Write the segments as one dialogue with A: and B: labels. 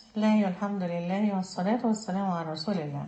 A: بسم الله والحمد لله والصلاة والسلام على رسول الله.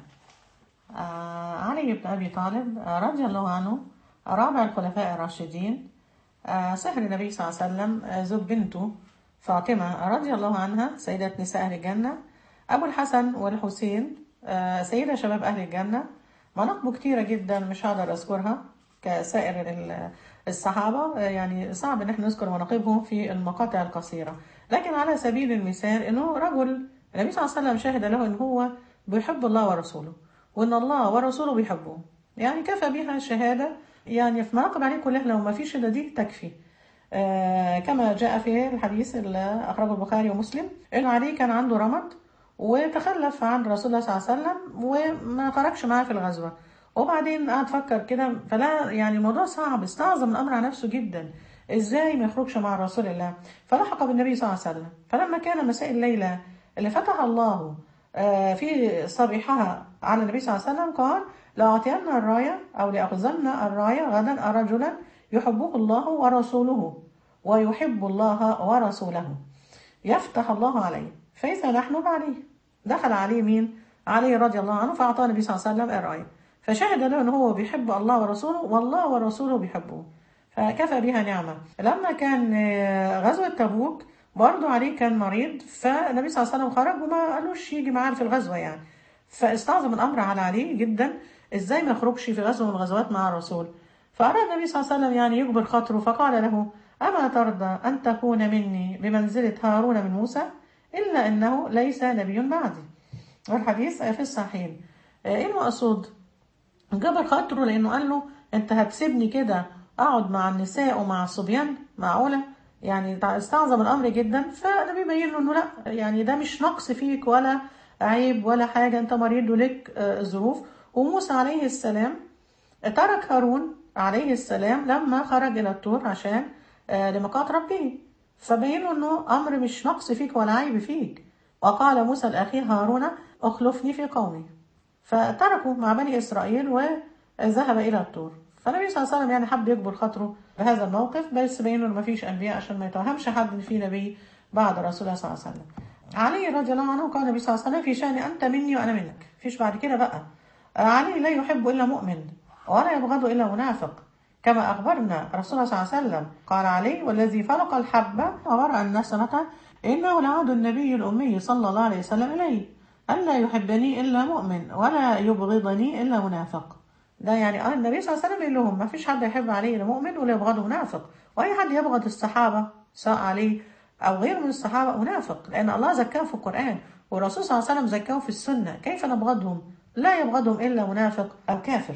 A: علي بن أبي طالب رضي الله عنه، رابع الخلفاء الراشدين، سهر النبي صلى الله عليه وسلم، زوج بنته فاطمة رضي الله عنها سيدة نساء أهل الجنة، أبو الحسن والحسين سيدة شباب أهل الجنة. مناقبه كتيرة جدا مش هقدر أذكرها كسائر الصحابة، يعني صعب إن احنا نذكر مناقبهم في المقاطع القصيرة، لكن على سبيل المثال إنه رجل النبي صلى الله عليه وسلم شهد له إن هو بيحب الله ورسوله، وإن الله ورسوله بيحبوه، يعني كفى بها شهادة. يعني في مناقب عليه كلها لو ما فيش إلا دي تكفي. كما جاء في الحديث اللي أخرجه البخاري ومسلم إن علي كان عنده رمد وتخلف عن رسول الله صلى الله عليه وسلم وما خرجش معاه في الغزوة، وبعدين قعد فكر كده، فلا يعني الموضوع صعب، استعظم الأمر على نفسه جدا، ازاي ما يخرجش مع رسول الله، فلحق بالنبي صلى الله عليه وسلم. فلما كان مساء الليلة اللي فتح الله في صبيحها على النبي صلى الله عليه وسلم قال: لأعطين الراية أو لأخذن الراية غدا رجلا يحبه الله ورسوله ويحب الله ورسوله يفتح الله عليه، فإذا نحن بعليه. دخل عليه مين؟ علي رضي الله عنه، فأعطاه النبي صلى الله عليه وسلم الراية، فشهد له أنه هو بيحب الله ورسوله والله ورسوله بيحبوه، فكفى بها نعمة. لما كان غزوة تبوك برضه علي كان مريض، فالنبي صلى الله عليه وسلم خرج وما قالوش يجي معاه في الغزوة يعني، فاستعظم الأمر على علي جدا، ازاي ما يخرجش في غزوة من الغزوات مع الرسول. فأراد النبي صلى الله عليه وسلم يعني يجبر خاطره، فقال له: أما ترضى أن تكون مني بمنزلة هارون من موسى، إلا أنه ليس نبي بعدي. والحديث في الصحيحين. إيه المقصود؟ جبر خاطره لأنه قال له: أنت هتسيبني كده أقعد مع النساء ومع الصبيان؟ معقولة؟ يعني استعظم الأمر جدا، فالنبي بين له إنه لا، يعني ده مش نقص فيك ولا عيب ولا حاجة، أنت مريض ولك ظروف. وموسى عليه السلام ترك هارون عليه السلام لما خرج إلى الطور عشان لميقات ربه، فبين له إنه أمر مش نقص فيك ولا عيب فيك. وقال موسى لأخيه هارون: أخلفني في قومي، فتركوا مع بني إسرائيل وذهب إلى الطور. فالنبي صلى الله عليه وسلم يعني حب يكبر خاطره بهذا الموقف، بس بين له إنه مفيش أنبياء عشان ما يتوهمش حد إن في نبي بعد رسول الله صلى الله عليه وسلم. علي رضي الله عنه قال النبي صلى الله عليه وسلم: في شأن أنت مني وأنا منك، مفيش بعد كده بقى. علي لا يحب إلا مؤمن ولا يبغض إلا منافق، كما أخبرنا رسول الله صلى الله عليه وسلم. قال علي: والذي فلق الحبة وبرأ النسمة إنه لعهد النبي الأمي صلى الله عليه وسلم إليه ألا يحبني إلا مؤمن ولا يبغضني إلا منافق. ده يعني النبي صلى الله عليه وسلم يقول لهم ما فيش حد يحب عليه إلا مؤمن ولا يبغضه منافق، وأي حد يبغض الصحابة سواء عليه أو غيره من الصحابة منافق، لأن الله زكاه في القرآن والرسول صلى الله عليه وسلم زكاه في السنة، كيف نبغضهم؟ لا يبغضهم إلا منافق أو كافر.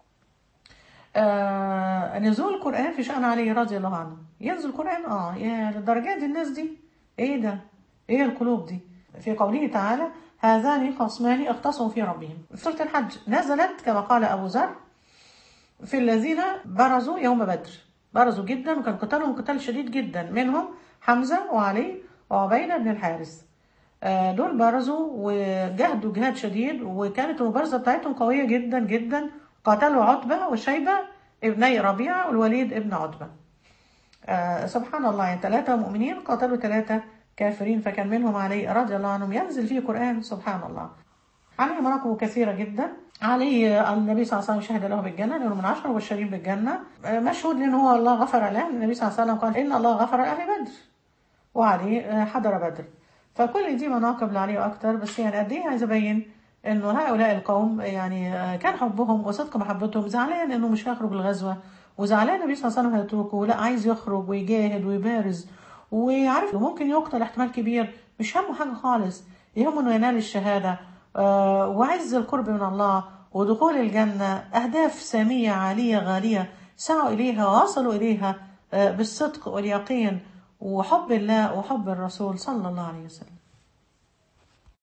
A: نزول القرآن في شأن علي رضي الله عنه، ينزل القرآن يا للدرجات دي، الناس دي ايه ده؟ ايه القلوب دي؟ في قوله تعالى: هذان خصمان اختصموا في ربهم. في سورة الحج نزلت كما قال أبو ذر في الذين برزوا يوم بدر، برزوا جدا وكان قتالهم قتال شديد جدا، منهم حمزة وعلي وعبيدة بن الحارث. دول برزوا وجهدوا جهاد شديد، وكانت المبارزة بتاعتهم قوية جدا جدا. قاتلوا عتبة وشيبة ابني ربيعة والوليد ابن عتبة. سبحان الله، يعني 3 مؤمنين قاتلوا 3 كافرين، فكان منهم علي رضي الله عنهم ينزل فيه قرآن. سبحان الله. علي مناقبه كثيرة جدا. علي النبي صلى الله عليه وسلم شهد له بالجنة لأنه من 10 مبشرين بالجنة. مشهود لأنه هو الله غفر له، النبي صلى الله عليه وسلم قال: إن الله غفر لأهل بدر، وعلي حضر بدر. فكل دي مناقب لعلي أكتر، بس يعني قد إيه عايز أبين إنه هؤلاء القوم يعني كان حبهم وصدق محبتهم. زعلان إنه مش هيخرج الغزوة، وزعلان النبي صلى الله عليه وسلم هيتركه، لا عايز يخرج ويجاهد ويبارز، وعارف ممكن يقتل احتمال كبير، مش همه حاجة خالص، يهمه إنه ينال الشهادة وعز القرب من الله ودخول الجنة. أهداف سامية عالية غالية سعوا إليها ووصلوا إليها بالصدق واليقين وحب الله وحب الرسول صلى الله عليه وسلم.